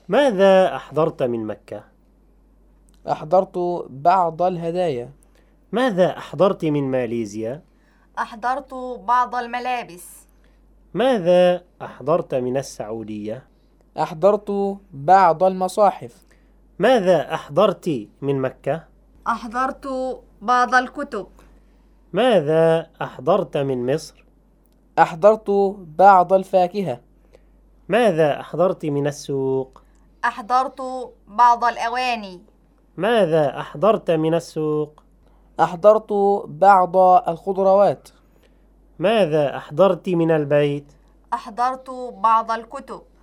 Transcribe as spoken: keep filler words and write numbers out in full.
ماذا أحضرت من مكة؟ أحضرت بعض الهدايا. ماذا أحضرت من ماليزيا؟ أحضرت بعض الملابس. ماذا أحضرت من السعودية؟ أحضرت بعض المصاحف. ماذا أحضرت من مكة؟ أحضرت بعض الكتب. ماذا أحضرت من مصر؟ أحضرت بعض الفاكهة. ماذا أحضرت من السوق؟ أحضرت بعض الأواني. ماذا أحضرت من السوق؟ أحضرت بعض الخضروات. ماذا أحضرت من البيت؟ أحضرت بعض الكتب.